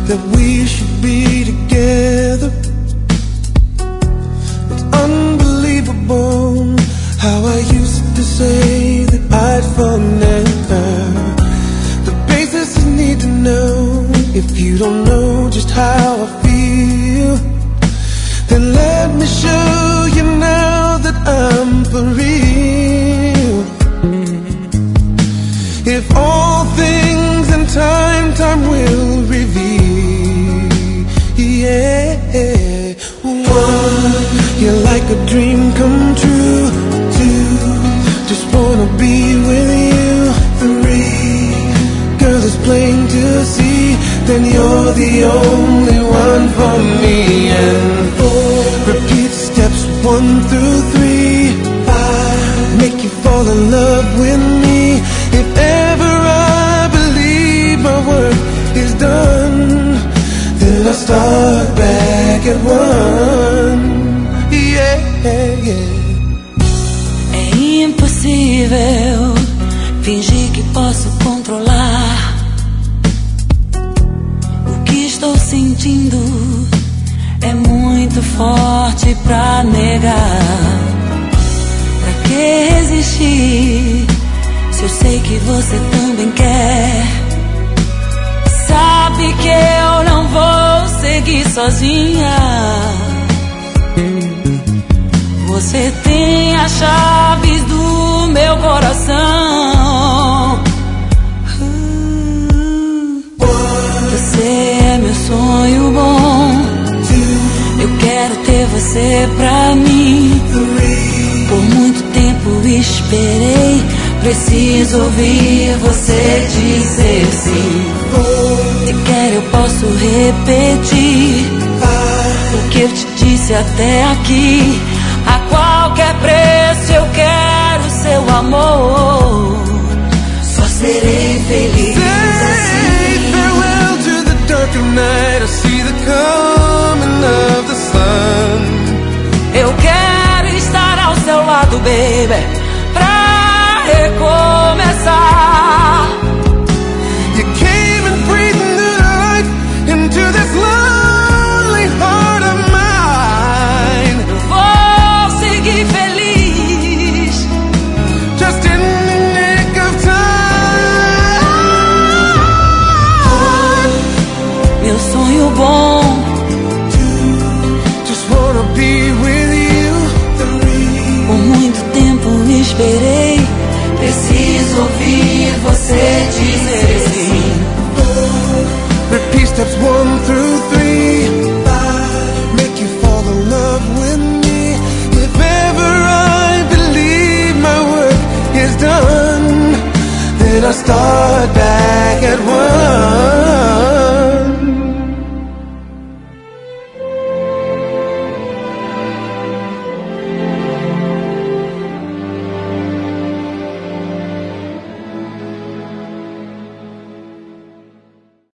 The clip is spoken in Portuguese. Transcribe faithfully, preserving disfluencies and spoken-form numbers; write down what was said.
that we should be together. It's unbelievable how I used to say that I'd fall never. The basics you need to know. If you don't know just how I feel, then let me show you now that I'm for real. If all things in time, time will reveal. Yeah. One, you're like a dream come true. Two, just wanna be with you. Three, girl, it's plain to see, then you're the only one for me. And four, repeat steps one through three. Five, make you fall in love with me. If ever I believe my work is done, then I'll start back at one. Yeah, yeah. É impossível fingir que posso controlar o que estou sentindo. É muito forte pra negar. Pra que resistir se eu sei que você também quer? Sabe que eu não vou seguir sozinha. Você tem as chaves do meu coração. Você é meu sonho bom. Eu quero ter você pra mim. Por muito tempo esperei, preciso ouvir você dizer sim. Se quer eu posso repetir o que eu te disse até aqui. A qualquer preço eu quero seu amor. Só serei feliz assim. Farewell to the dark of night, I see the coming of the sun. Eu quero estar ao seu lado, baby, pra recomeçar. You came and breathed new life into this lonely heart of mine. Vou seguir feliz, just in the nick of time. meu sonho bom. Two, just wanna be with you. Three, Por muito tempo esperei, preciso ouvir você dizer sim. four, repeat steps one through three.